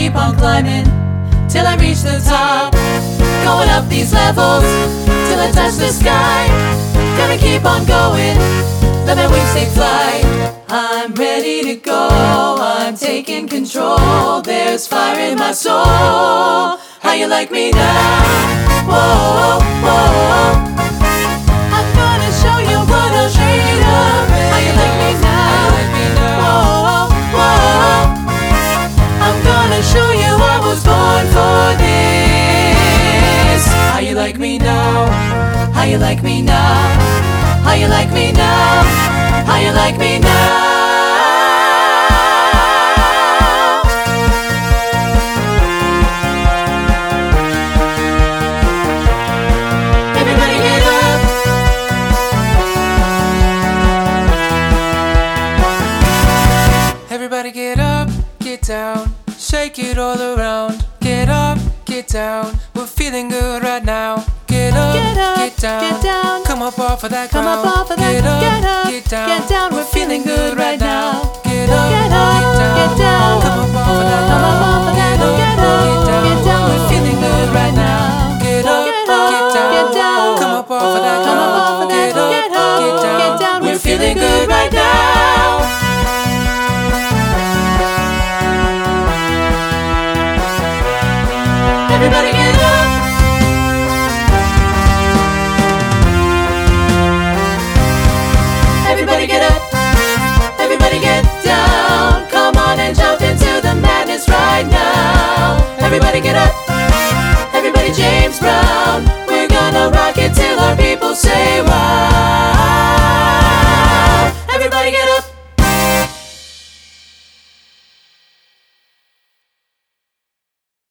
keep on climbing till I reach the top. Going up these levels till I touch the sky. Gonna keep on going, let my wings take flight. I'm ready to go, I'm taking control. There's fire in my soul. How you like me now? Whoa, whoa. I'm gonna show you what I'm made of. How you like me now? Whoa, whoa. I'm gonna show you I was born for this. How you like me now? How you like me now? How you like me now? How you like me now? Everybody get up. Everybody get up, get down, shake it all around. Get up, get down, we're feeling good right now. Get up, Get up, get down, get down. come up off of that Come ground. up off of that. Get up, Get up, get down, we're feeling good right now. Get up, Get up, get down. come up off of that Come up off of that. Get up, Get up, get down, get down. we're feeling good